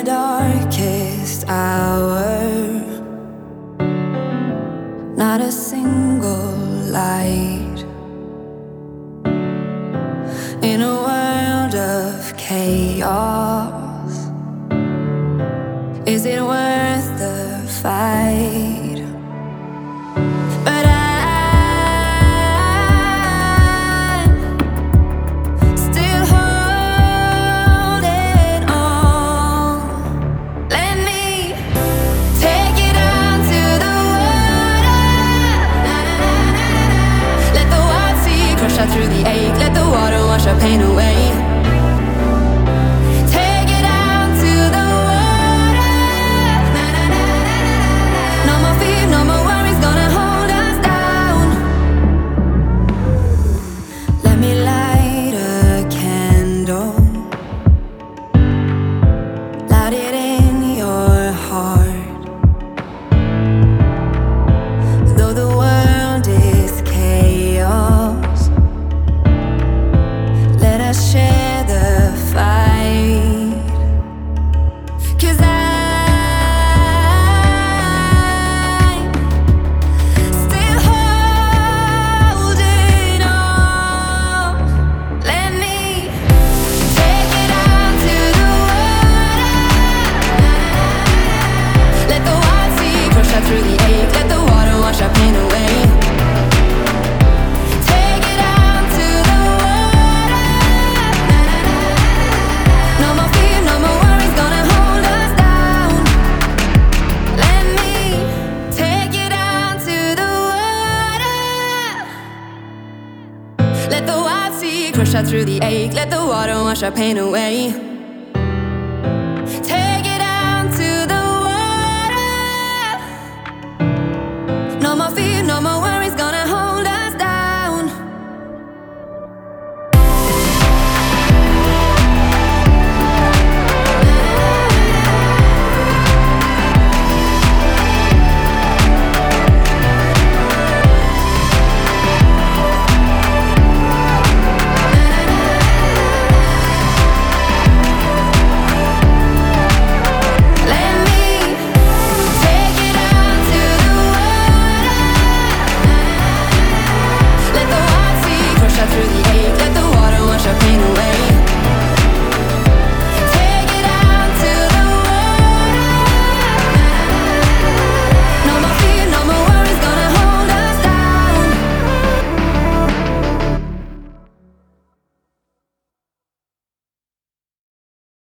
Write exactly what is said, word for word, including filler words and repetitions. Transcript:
the darkest hour, not a single light. In a world of chaos, is it worth the fight? But I'm still holding on. Let me take it down to the water. Let the wild sea crush out through the ache. Let the water wash our pain away. Take it down to the water. No more fear, no more worries gonna hold us down. Let me light a candle, light it in your heart. Though the world is chaos, let us share the fight. 'Cause I'm still holding on. Let me take it down to the water. Let the wild sea crush out through the ache. Let the water wash our pain away. Take it down to the water. No more fear, no more worries gonna hold us down. Let me take it down to the water. Let the wild sea crush out through the ache. Let the water wash our pain away. Take